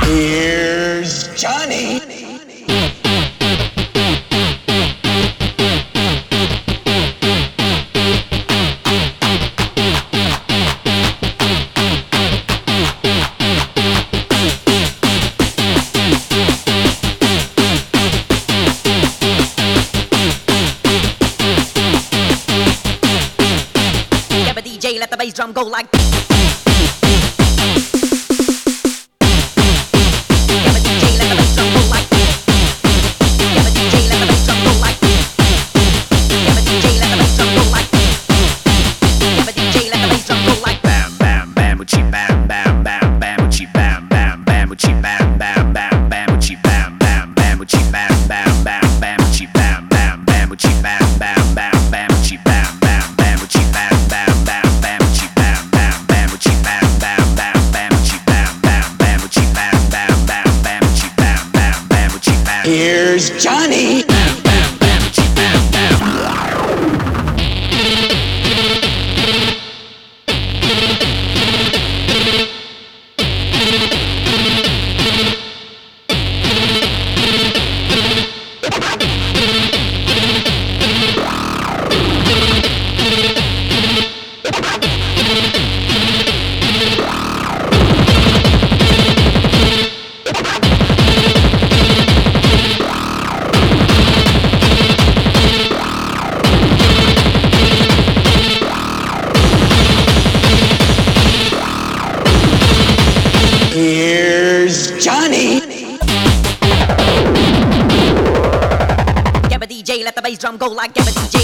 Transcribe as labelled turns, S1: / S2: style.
S1: Here's Johnny.
S2: DJ, let the bass drum go like Here's Johnny. Here's Johnny. Give a DJ, let the bass drum go like give a DJ.